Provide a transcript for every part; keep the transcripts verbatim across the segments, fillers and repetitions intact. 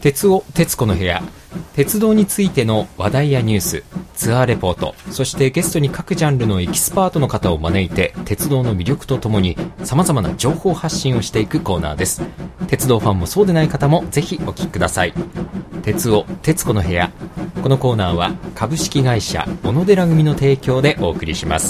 鉄尾鉄子の部屋、鉄道についての話題やニュース、ツアーレポート、そしてゲストに各ジャンルのエキスパートの方を招いて鉄道の魅力とともに様々な情報発信をしていくコーナーです。鉄道ファンもそうでない方もぜひお聞きください。鉄尾鉄子の部屋、このコーナーは株式会社小野寺組の提供でお送りします。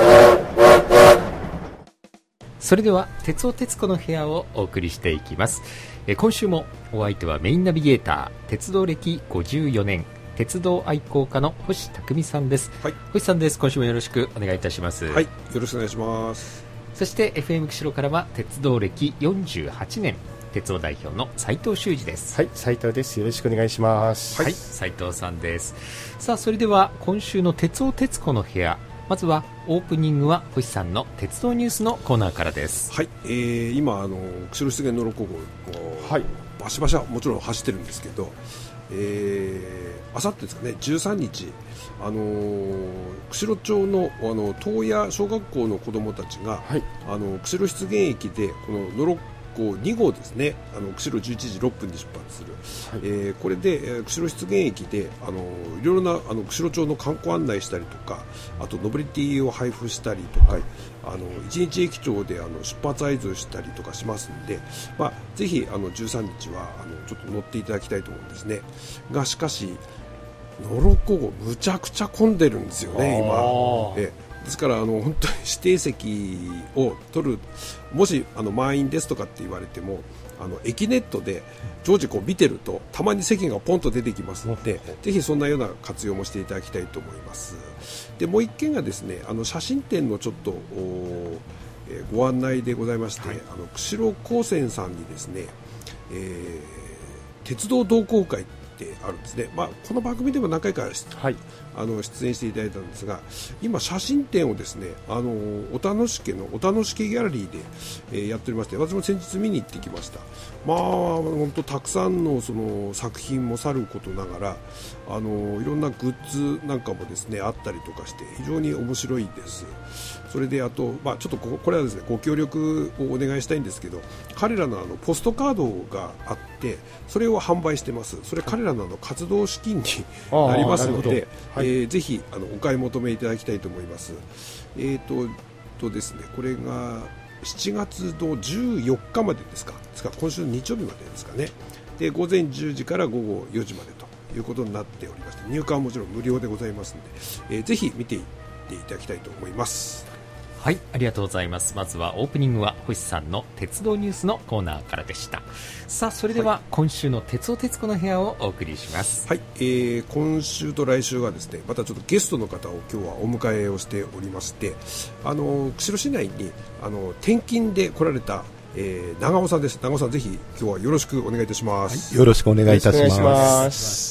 それでは鉄尾鉄子の部屋をお送りしていきます。え今週もお相手はメインナビゲーター、鉄道歴ごじゅうよねん、鉄道愛好家の星匠さんです。はい、星さんです。今週もよろしくお願いいたします。 はい、よろしくお願いします。 そして エフエム 釧路からは鉄道歴よんじゅうはちねん、鉄道代表の斉藤修二です。 はい、斉藤です。よろしくお願いします。 はい、斉藤さんです。さあ、それでは今週の鉄尾鉄子の部屋、まずはオープニングは星さんの鉄道ニュースのコーナーからです。 はい、えー、今あの釧路湿原のろっこ号、はい、バシバシはもちろん走ってるんですけど、えー、あさってですかね、じゅうさんにち、あのー、釧路町のあの東野小学校の子どもたちが、はい、あの釧路湿原駅でこののろっこに号ですね、あの釧路じゅういちじろっぷんに出発する、はい、えー、これで、えー、釧路湿原駅であのいろいろなあの釧路町の観光案内したりとか、あとノベリティを配布したりとか、はい、あの一日駅長であの出発合図したりとかしますので、まあ、ぜひあのじゅうさんにちはあのちょっと乗っていただきたいと思うんですね。がしかしのろっこ号むちゃくちゃ混んでるんですよね今。えですからあの本当に指定席を取る、もしあの満員ですとかって言われても、あの駅ネットで常時こう見てるとたまに席がポンと出てきますので、ぜひそんなような活用もしていただきたいと思います。でもう一件がですね、あの写真展のちょっとえー、ご案内でございまして、はい、あの釧路高専さんにですね、えー、鉄道同好会ってあるんですね。まあ、この番組でも何回か、はい、あの出演していただいたんですが、今写真展をですね、あのお楽し家のお楽し家ギャラリーで、えー、やっておりまして、私も先日見に行ってきました。まあ本当たくさんのその作品もさることながら、あのいろんなグッズなんかもですねあったりとかして非常に面白いです。それであと、まあ、ちょっとここれはですねご協力をお願いしたいんですけど、彼らのあのポストカードがあってそれを販売してます。それ彼らのあの活動資金になりますので、はい、えー、ぜひあのお買い求めいただきたいと思います。えーととですね、これがしちがつのじゅうよっかまでですか、ですから今週の日曜日までですかね。で午前じゅうじから午後よじまでということになっておりまして、入館はもちろん無料でございますので、えー、ぜひ見ていっていただきたいと思います。 はい、ありがとうございます。まずはオープニングは星さんの鉄道ニュースのコーナーからでした。さあ、それでは今週の鉄尾鉄子の部屋をお送りします。 はい、えー、今週と来週はですね、またちょっとゲストの方を今日はお迎えをしておりまして、あの釧路市内にあの転勤で来られた、えー、長尾さんです。長尾さん、ぜひ今日はよろしくお願いいたします。 はい、よろしくお願いいたします。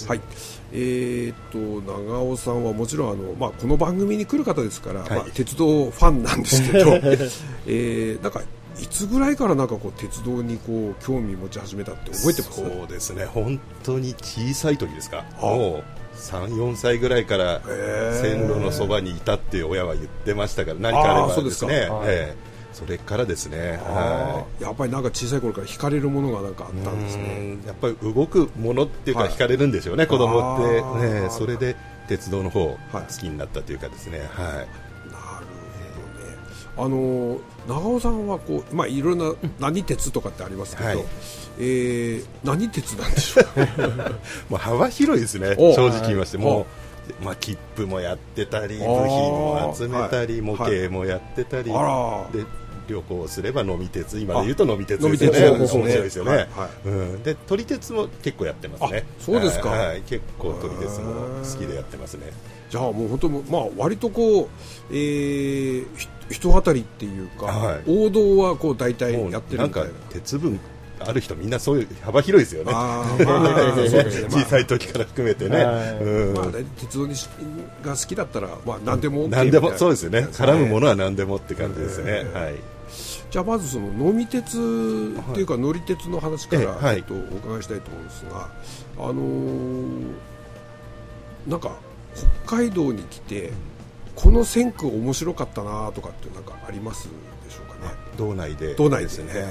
はい、えー、と長尾さんはもちろんあの、まあ、この番組に来る方ですから、はい、まあ、鉄道ファンなんですけど、えー、なんかいつぐらいからなんかこう鉄道にこう興味持ち始めたって覚えてます？ そうですね、本当に小さい時ですか。もうさん、よんさいぐらいから線路のそばにいたって親は言ってましたから、何かあればですね、それからですね、 はい、やっぱりなんか小さい頃から惹かれるものがなんかあったんですね。 やっぱり動くものっていうか惹かれるんでしょうね、はい、子供って、ね、それで鉄道の方好きになったというかですね、はい、 なるほどね。あの長尾さんはこう、まあ、いろんな何鉄とかってありますけど、はい、えー、何鉄なんでしょうもう幅広いですね、正直言いまして。もうまあ、切符もやってたり部品も集めたり、はい、模型もやってたり、はい、で旅行すれば飲み鉄、今で言うと飲み鉄ですよね。面白いですよね、はいはい、うん、で撮り鉄も結構やってますね。 そうですか、 はいはい、結構撮り鉄も好きでやってますね。 じゃあもう本当、まあ、割とこう、えー、人当たりっていうか、はい、王道はこう大体やってるみたいな。 なんか鉄分ある人みんなそういう幅広いですよね。小さい時から含めてね、うん、まあ、 鉄道にが好きだったら、まあ、何でも OK 何でもそうですよね。絡むものは何でもって感じですね、えーはい。 じゃあまずその飲み鉄っていうか乗り鉄の話からちょっとお伺いしたいと思うんですが、あのー、なんか北海道に来てこの線区面白かったなとかってなんかありますでしょうかね。 道内で道内ですね、はい、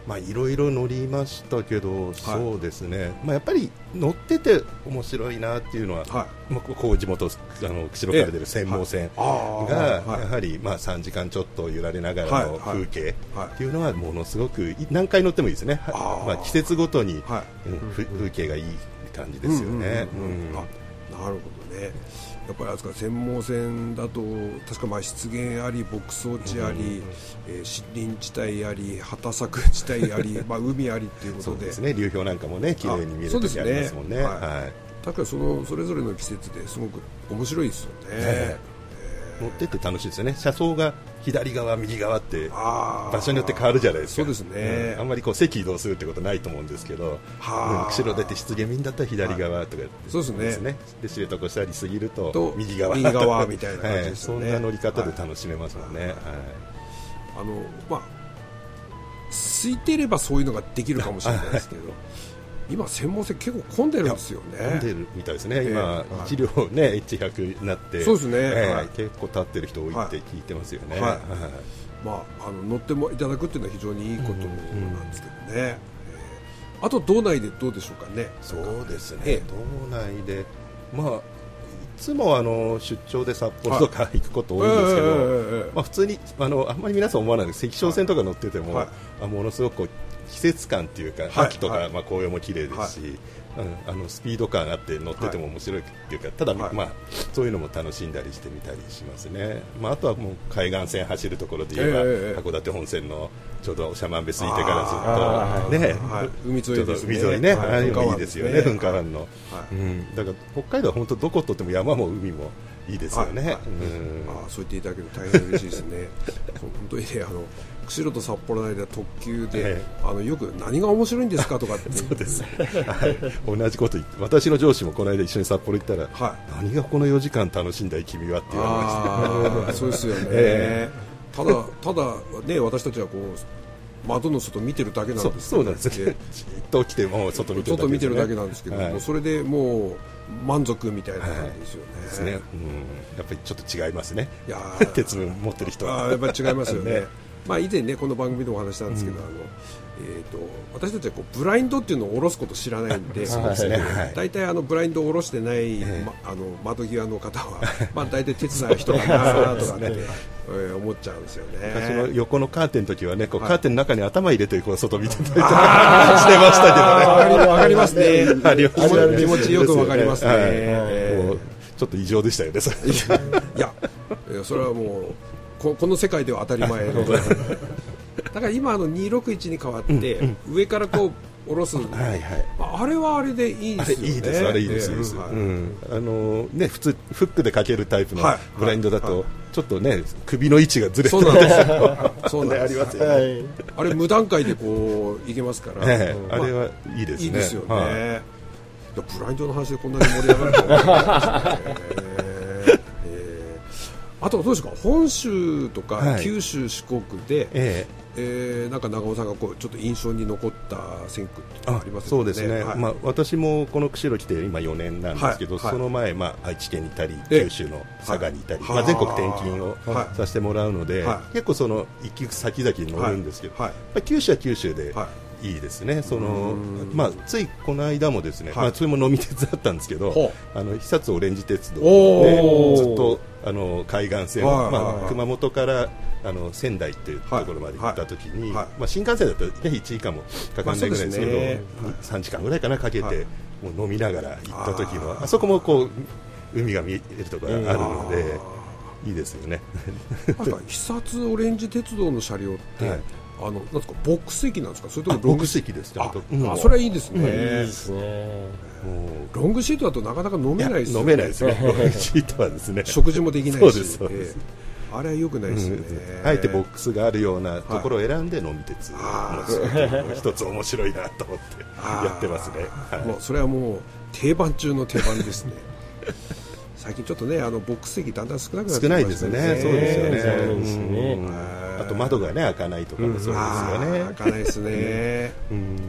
まあいろいろ乗りましたけど、はい、そうですね、まあ、やっぱり乗ってて面白いなっていうのは、はい、まあ、こう地元あの釧路から出る専門線が、はい、やはりまあさんじかんちょっと揺られながらの風景っていうのはものすごく何回乗ってもいいですね。あ、まあ、季節ごとに、はい、うん、風景がいい感じですよね。なるほどね。やっぱりあそこ専門線だと確かまあ湿原あり牧草地あり、うん、えー、森林地帯あり畑作地帯ありまあ海ありっていうことで、そうですね、 流氷なんかもね綺麗に見える時ありますもんね。はい、はい、 だからそのそれぞれの季節ですごく面白いですよね。えー乗ってて楽しいですよね。車窓が左側右側って場所によって変わるじゃないですか。 そうですね、 うん、あんまりこう席移動するってことないと思うんですけど、釧路出て湿原見んだったら左側とか、 そうですね。 で知床したりすぎると右側右側みたいな感じですね。 はい、そんな乗り方で楽しめますもんね。はいはい、 あのまあ空いてればそういうのができるかもしれないですけど。今専門線結構混んでるんですよね。 混んでるみたいですね。今、えー、いち両ね エイチひゃく になって、 そうですね、 えーはい、 結構立ってる人多いって聞いてますよね。はいはい、 まあ、あの乗ってもいただくっていうのは非常にいいことなんですけどね。うんうん、えー、あと道内でどうでしょうかね。 そうですね。えー、道内でまあいつもあの出張で札幌とか行くこと多いんですけど、はい、えー、まあ普通にあのあんまり皆さん思わないですけど、赤小線とか乗ってても、はい、あものすごくこう季節感というか、はい、秋とか、はい、まあ、紅葉も綺麗ですし、はい、うん、あのスピード感があって乗ってても面白いというか、はい、ただ、はい、まあ、そういうのも楽しんだりしてみたりしますね。まあ、あとはもう海岸線走るところで言えば、えー、函館本線のちょうど長万部過ぎてからずっと、ね、はい、 海沿いですね、 海沿いね、はい、あれもいいですよね、噴火湾の、はい、うん、だから北海道は本当どこ取っても山も海もいいですよね。はいはい、 うん、あ、そう言っていただけると大変嬉しいですね。本当にね、あの釧路と札幌の間特急で、ええ、あのよく何が面白いんですかとかってそうです、はい、同じこと言って、私の上司もこの間一緒に札幌行ったら、はい、何がこのよじかん楽しんだい君はって言われました。 そうですよね。えー、ただただね、私たちはこう窓の外見てるだけなんですけど、 そうなんですね。じっと来ても外見てるだけ、ね、 外見てるだけなんですけど、はい、もうそれでもう満足みたいな感じですよね。はい、ですね、うん、 やっぱりちょっと違いますね。いや鉄分持ってる人はあやっぱり違いますよね。ね、まあ、以前ねこの番組でもお話したんですけど、うん、あのえー、と私たちはこうブラインドっていうのを下ろすこと知らないんで、大体あのブラインドを下ろしてない、えーま、あの窓際の方は、まあ、大体手伝う人かなとかね、えー、思っちゃうんですよね。 昔の横のカーテンの時はね、こうカーテンの中に頭入れてこう外見てたりしてましたけどね。 わかりますね。気持ちよくわかりますね。はい、 もうちょっと異常でしたよね。 いや、それはもうこ, この世界では当たり前のだから今あのにひゃくろくじゅういちに変わって、うんうん、上からこう下ろす、はいはい、あれはあれでいいですよね。 あれいいです、あれいいです、えーはい、うん、あのね、普通フックでかけるタイプのブラインドだと、はいはい、ちょっとね首の位置がずれてそうなんですよ。そうなんです。ありますよね、はい、あれ無段階でこういけますから、 えーまあ、あれはいいですね。 いいですよね、はい、ブラインドの話でこんなに盛り上がると思いましたね。あとどうですか、本州とか九州、四国で、はい、えーえー、なんか長尾さんがこうちょっと印象に残った選挙ってありますかね。 そうですね、はい、まあ、私もこの釧路来て今よねんなんですけど、はいはい、その前、まあ、愛知県にいたり九州の佐賀にいたり、はい、まあ、全国転勤をさせてもらうので、はい、結構その行き先々に乗るんですけど、はいはい、まあ、九州は九州で、はい、いいですね。その、まあ、ついこの間もですね、はい、まあ、それも飲み鉄だったんですけど、あの久津オレンジ鉄道でずっとあの海岸線、はい、まあ、熊本からあの仙台っていうところまで行った時に、はいはい、まあ、新幹線だと、ね、いちじかんもかからないぐらいですけど、まあね、さんじかんぐらいかなかけて、はい、もう飲みながら行った時の あ, あそこもこう海が見えるところがあるので、いいですよね。 なんか久津オレンジ鉄道の車両って、はい、あのなんですか、ボックス席なんですか、それともロング席です。 あ、うん、あ、それはいいですね。うん、いいですね。もうロングシートだとなかなか飲めないですよね。 飲めないですね。ロングシートはですね。 食事もできないし。 そうですそうです。 えー、あれは良くないですよね。 うん、あえてボックスがあるようなところを選んで飲み鉄、はい、一つ面白いなと思ってやってますね。 はい、もうそれはもう定番中の定番ですね。最近ちょっとね、あのボックス席だんだん少なくなってきましたね。 少ないですね。そうですよね。そうですね。あと窓がね開かないとかもそうですよね。 開かないですね。うん、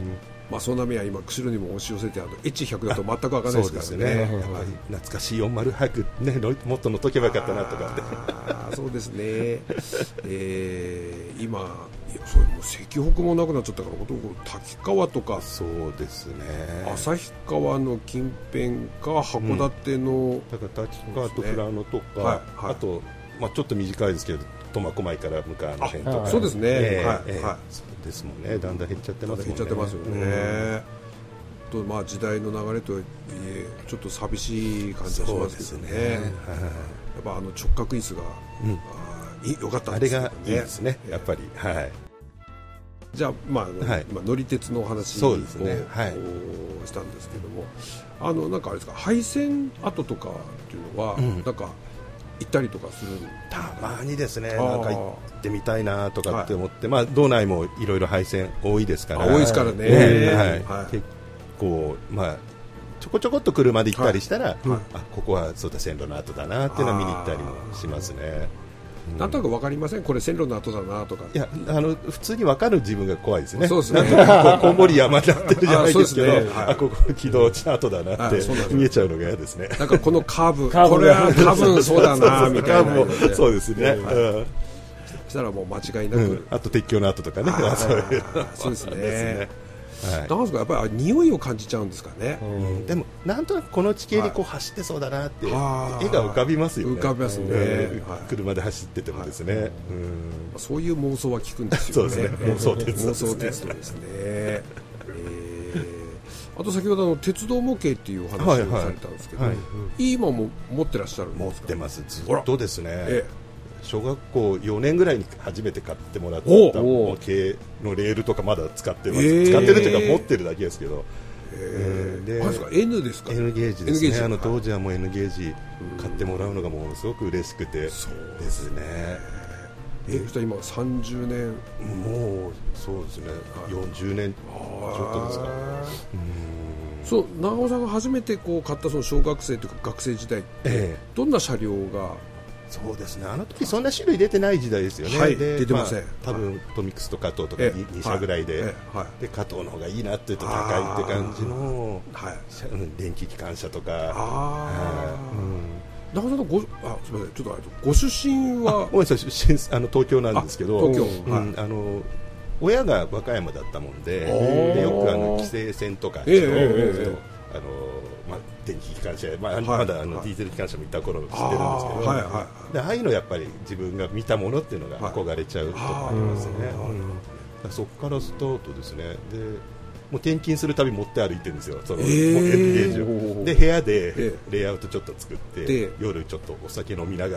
まあ、その波は今釧路にも押し寄せてあの エイチひゃく だと全く分からないですからね。 やっぱり懐かしいよんじゅう早く、ね、もっと乗っとけばよかったなとかってあそうですね、えー、今いやそれも石北もなくなっちゃったから滝川とかそうですね旭川の近辺か函館の、うん、 だから滝川と富良野とか、はいはい、あと、まあ、ちょっと短いですけど苫小牧から向かうの辺とかそうですね、えーはいえーはい、そうですもんねだんだん減っちゃってますもんね減っちゃってますよね、うん、とまあ時代の流れとはいえちょっと寂しい感じがしますけど ね, ね、はい、やっぱあの直角椅子が、うん、あよかったんですね。 あれがいいですね、やっぱり、はい、 じゃあ、まあはい、今乗り鉄のお話を、ねはい、したんですけどもあのなんかあれですか廃線跡とかっていうのは、うん、なんか行ったりとかするたまにですねなんか行ってみたいなとかって思って、はいまあ、道内もいろいろ廃線多いですから多いですからね、 えーはいはい、結構まあちょこちょこっと車で行ったりしたら、はいはい、あここはそうだ線路の跡だなっていうのを見に行ったりもしますね。 なんとなく分かりませんこれ線路の跡だなとかいやあの普通に分かる自分が怖いですね。 そうですねなんとこんもり山になってるじゃないですけど あ,、ねはい、あここ軌道地の跡だなって見えちゃうのが嫌ですね。 なんかこのカーブこれは多分そうだなみたいなカーブもそうですね、はいうん、 そしたらもう間違いなく、うん、 あと鉄橋の跡とかねそうですねはい、なんですかやっぱり匂いを感じちゃうんですかね、 うん、でもなんとなくこの地形にこう走ってそうだなって絵が浮かびますよね。 浮かびますね、 うんはい、車で走っててもですね、はいうん、 そういう妄想は聞くんですよね。 そうですね妄想鉄道妄想鉄道ですね、えー、あと先ほどの鉄道模型っていうお話をされたんですけど、はいはいはい、今も持ってらっしゃるんですか。 持ってますずっとですね、ええ小学校よねんぐらいに初めて買ってもらった模型のレールとかまだ使ってます、えー、使ってるというか持ってるだけですけでえー、でですか N ですか N ゲージですね。あの当時はもう N ゲージ買ってもらうのがものすごく嬉しくてですね。 えー、そしたら今さんじゅうねんもうそうですねよんじゅうねんちょっとですか。 うんそう長尾さんが初めてこう買ったその小学生というか学生時代って、えー、どんな車両がそうですねあの時そんな種類出てない時代ですよね。 はい、で出てません、まあ、多分トミックスと加藤とか 2, 2社ぐらいで、はいはい、で加藤の方がいいなって言うと高いって感じの、はい、電気機関車とかあ、 うん、中田さんごあすみませんちょっとあれご出身はごめんなさい出身あの東京なんですけど東京、はいうん、あの親が和歌山だったもんで、でよくあの規制線とか、えーえー、あのまあ、電気機関車、まあはい、まだあのディーゼル機関車もいた頃知ってるんですけど、はいはい、でああいうのやっぱり自分が見たものっていうのが憧れちゃうとかありますね、うん、そこからスタートですね。でもう転勤するたび持って歩いてるんですよその、えー、N ゲージをで部屋でレイアウトちょっと作って、えー、夜ちょっとお酒飲みなが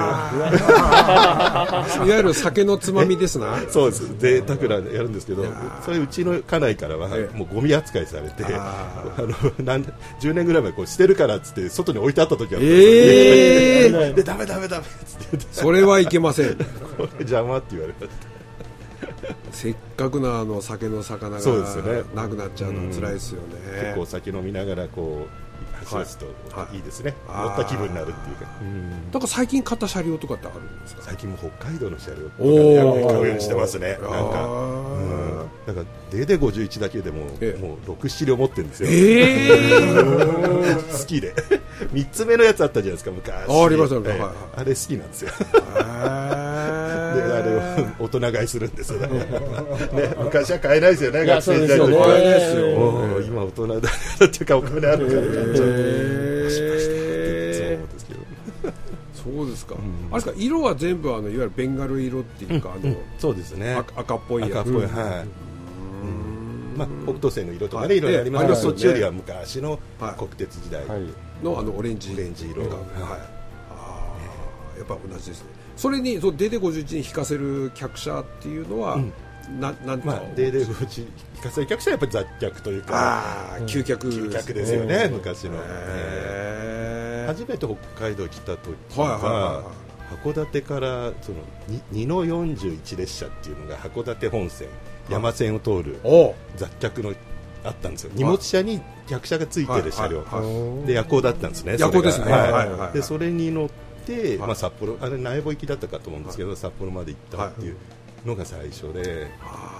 らっていういわゆる酒のつまみですなそうです贅沢なやるんですけどそれうちの家内からはもうゴミ扱いされてあのなんじゅうねんぐらい前こう捨てるからっつって外に置いてあった時あったんですよ、えー、でダメダメダメっつってそれはいけませんこれ邪魔って言われましたせっかくのあの酒の魚がなくなっちゃうのは辛いですよね。 結構お酒飲みながらこう走らすといいですね、はい、乗った気分になるっていうか。 うんだから最近買った車両とかってあるんですか。 最近も北海道の車両とかで買うようにしてますね。なんか、うん、だからデーデーごじゅういちだけでも、ええ、もうろく、なな両持ってるんですよ、えー、好きでみっつめのやつあったじゃないですか昔。 あ, ありましたね、 はい、あれ好きなんですよであれを大人買いするんですよねね昔は買えないですよね学生時代の時は、ね、今大人だっていうかお金あるから買っちゃう、えー、失敗してそうですけどそうですか、うん、あれですか色は全部あのいわゆるベンガル色っていうか、うん、あの、うん、 そうですね赤っぽいやつ赤っぽい、はい、うんまあ、北斗星の色とかね、いろいろありますけど、そっちよりは昔の国鉄時代のあのオレンジオレンジ色が、はい、 あやっぱ同じですね。それにそのデーデーごじゅういちに引かせる客車っていうのは、うん、ななんて、 まあ、デーデーごじゅういち引かせる客車はやっぱり雑客というか、 あ、うん、旧客旧客ですよね、昔の、えー、初めて北海道来た時は、はいはいはい、函館からそのにのよんじゅういち列車っていうのが函館本線山線を通る雑客のあったんですよ。荷物車に客車がついてる車両、はいはいはい、で夜行だったんですね。 夜行ですね、 はいはいはい、でそれに乗って、まあ、札幌あれ苗穂行きだったかと思うんですけど、はい、札幌まで行ったっていうのが最初で、は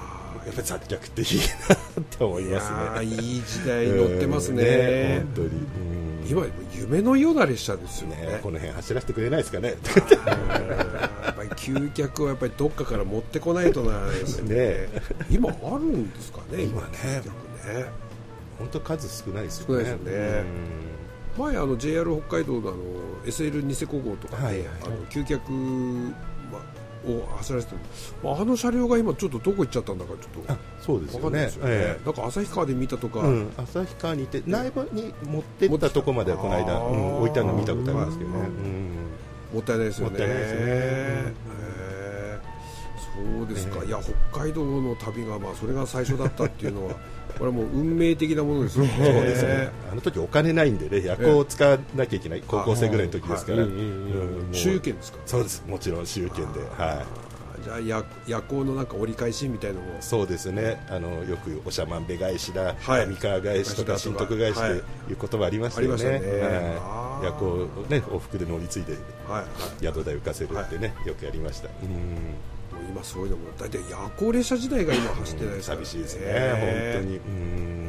やっぱり雑脚っていいなって思いますね。 いやいい時代乗ってますね、ね本当に、うん、 今夢のような列車ですよ ね, ねこの辺走らせてくれないですかね。 やっぱり究極はやっぱりどっかから持ってこないとなですねね今あるんですかね今ねね本当数少ないですよね。 少ないですね、うん、前あの ジェイアール 北海道の, あの エスエル ニセコ号とかで、はいはい、あの究極、まを走らせても、まあ、あの車両が今ちょっとどこ行っちゃったんだかちょっとあそうですよね。ですよね、えー、 なんか旭川で見たとか、 うん、旭川にいて内部に持ってったとこまではこの間、うん、置いてあるの見たことありますけどね、 うん、もったいないですよね。もったいないですよね、えー、そうですか、えー、いや北海道の旅が、まあ、それが最初だったっていうのはこれはもう運命的なものですよね。 そうですね。あの時お金ないんでね、夜行を使わなきゃいけない、高校生ぐらいの時ですから。 私有権ですか。 そうです、もちろん私有権で、はい、 じゃあ 夜, 夜行のなんか折り返しみたいなのも。 そうですね、あのよくおしゃまんべ返しだ、はい、上川返しとか新徳返しという言葉ありましたよね。はいはい、夜行を、ね、往復で乗り継いで、はいはい、宿代浮かせるってね、はい、よくやりました。うん今そういうのも大体夜行列車時代が今走ってないですから、 ね、うん、寂しいですね、えー、本当に。うん、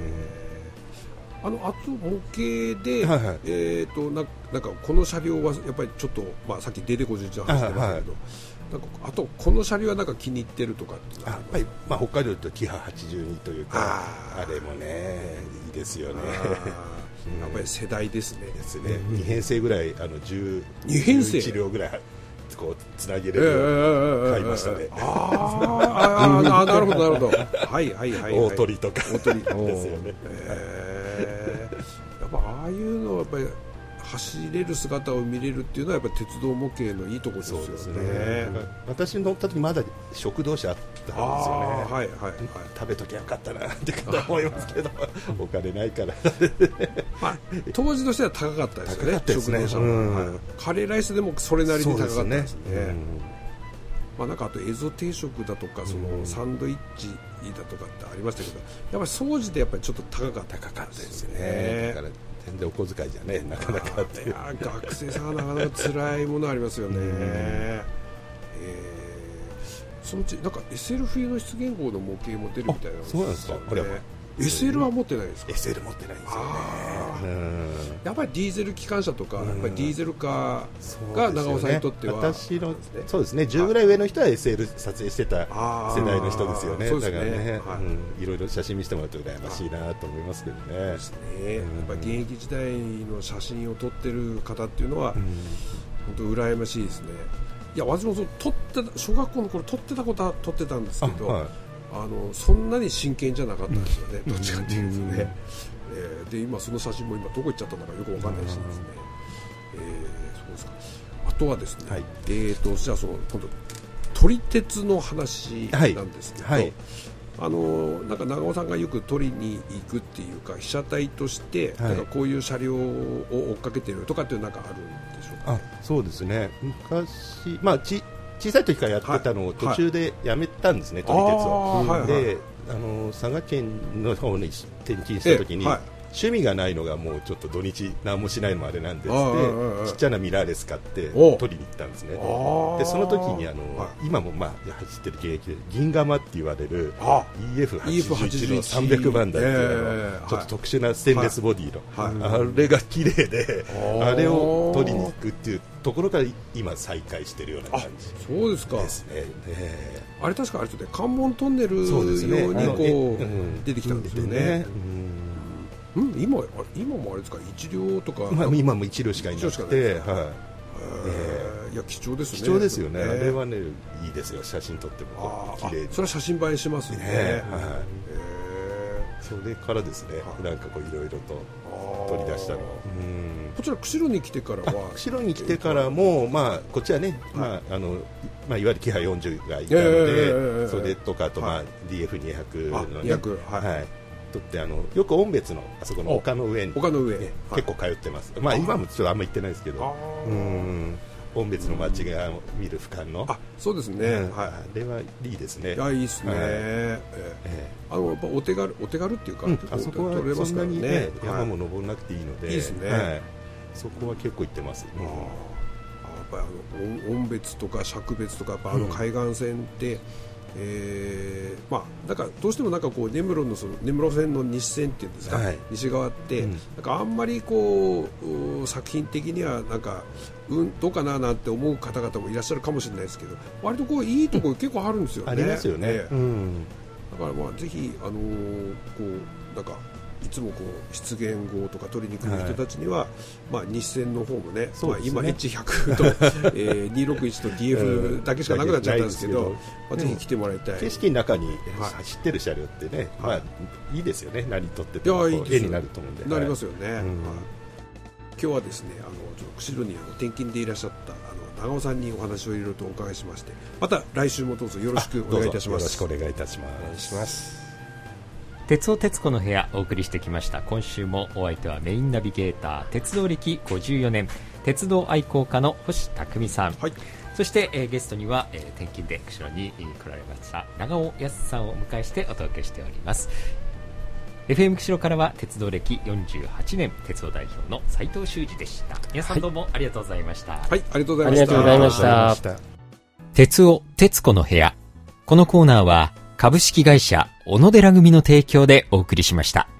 あのあと模型で、はいはい、えー、と な, なんかこの車両はやっぱりちょっと、まあ、さっきデデコじゅういちの話してましたけど、はいはい、なんかあとこの車両はなんか気に入ってるとかってあ、やっぱり、 まあ、北海道とキハはちじゅうにというか あ, あれもねいいですよね。 やっぱり世代ですね。 ですね、うん、に編成ぐらいあのに編成じゅういち両ぐらいこうつなげれるように買いましたね。 ああなるほどなるほど。はいはいはい、はい、 大鳥とか大鳥ですよね。 えー、やっぱああいうのはやっぱり走れる姿を見れるっていうのはやっぱり鉄道模型のいいところですよね。そうですね。 私乗った時まだ食堂車あったんですよね。 はいはいはい、 食べときゃよかったなって思いますけどお金ないからまあ、当時としては高かったですよね。 高かったですね、 食堂車も、うん、はい、カレーライスでもそれなりに高かったですね。 うん、 まあ、なんかあと蝦夷定食だとかそのサンドイッチだとかってありましたけど、やっぱり総じてやっぱりちょっと高かった高かったですね。だから全然お小遣いじゃねなかなかっていう。 いや学生さんはなかなか辛いものありますよね。えー、そのうちなんか エスエル 冬の出現号の模型も出るみたいな、ね、 そうなんですか。これはエスエル は持ってないですか。 エスエル 持ってないんですよね。うん、 やっぱりディーゼル機関車とか、やっぱりディーゼルカーが長尾さんにとっては、 ね、私のそうですね、じゅうぐらい上の人は エスエル 撮影してた世代の人ですよね。だからね、はい、うん、いろいろ写真見せてもらうと羨ましいなと思いますけどね。そうですね、うん、やっぱり現役時代の写真を撮ってる方っていうのは、うん、本当羨ましいですね。いや私もそう撮ってた、小学校の頃撮ってたことは撮ってたんですけど、あのそんなに真剣じゃなかったんですよね、うん、どっちかっていうとね、えー、で今その写真も今どこ行っちゃったんだかよくわかんないしですね、えー、そうですか。あとはですね、はい、えーとじゃあその今度撮り鉄の話なんですけど、はいはい、あのなんか長尾さんがよく撮りに行くっていうか被写体として、はい、なんかこういう車両を追っかけてるとかっていうなんかあるんでしょうか、ね。 あ、そうですね、昔、まあち小さい時からやってたのを途中でやめたんですね、撮り鉄を。はい、で、あの佐賀県の方に転勤した時に、はい、趣味がないのがもうちょっと土日何もしないのもあれなんですってちっちゃなミラーレス買って撮りに行ったんですね。でその時にあの、はい、今もまあ走ってる現役で銀釜って言われる イーエフはちじゅういち のさんびゃくばん台っていうの、えー、ちょっと特殊なステンレスボディの、はいはい、あれが綺麗であれを撮りに行くっていうところから今再開しているような感じ。 そうですか。 ですね。えー、あれ確かあれですね、関門トンネルようにこう、ね、出てきたんですよね。うん、今今もあれですか、一両とか、 まあ、今も一両しかいなくて、はい、 えー、いや貴重ですね。 貴重ですよね。あれはねいいですよ、写真撮っても綺麗に。 それは写真映えしますね。ね、はい、えー、それからですね、なんかこういろいろと取り出したの。うん、 こちら釧路に来てからは釧路に来てからも、まあ、こっちはね、はい、まああのまあ、いわゆるキハよんじゅうがいたので、えー、それとかあと、まあはい、ディーエフにひゃく の、ね、 にひゃく、はい、はい、 とってあのよく音別のあそこの丘の上に丘の上、 ね、結構通ってます。まあ、今もちょっとあんま行ってないですけど、うん、音別の街が見る俯瞰の、 あ、そうですね、うん、はい、 あれはいいですね。 いやいいですね、はい、えー、あのやっぱお手軽お手軽っていうか、うん、 あそこはそんなに、ね、山も登らなくていいので、 いいですね、 はい、そこは結構行ってます。うん、 あやっぱりあの音別とか尺別とかやっぱあの海岸線って、 えーまあ、なんかどうしてもなんかこう根室のその根室線の西線っていうんですか、はい、西側って、うん、なんかあんまりこう作品的にはなんかうんどうかななんて思う方々もいらっしゃるかもしれないですけど、割とこういいところ結構あるんですよね。 ありますよね、えーうん、 だからまあぜひ、あのー、こうなんかいつもこう出現号とか取りに来る人たちには、はい、まあ、日線の方も ね, ね、まあ、今 エイチひゃく と、えー、にひゃくろくじゅういちと ディーエフ だけしかなくなっちゃったんですけど、まあ、ぜひ来てもらいたい。 景色の中に走ってる車両ってね、はい、まあ、いいですよね。何撮ってても絵になると思うんで、 なりますよね、はい、うん、今日はですね、あのちょっと釧路にあの転勤でいらっしゃったあの長尾さんにお話をいろいろとお伺いしまして、また来週もどうぞよろしくお願いいたします。 よろしくお願いいたします。お願いします。 鉄尾鉄子の部屋お送りしてきました。今週もお相手はメインナビゲーター、鉄道歴ごじゅうよねん鉄道愛好家の星匠さん、はい、そして、えー、ゲストには、えー、転勤で釧路に、えー、来られました長尾康さんをお迎えしてお届けしております。 エフエム 釧路からは鉄道歴よんじゅうはちねん鉄道代表の斉藤修司でした。皆さんどうもありがとうございました。 はい、はい、ありがとうございました。 ありがとうございました。 鉄尾鉄子の部屋、このコーナーは株式会社小野寺組の提供でお送りしました。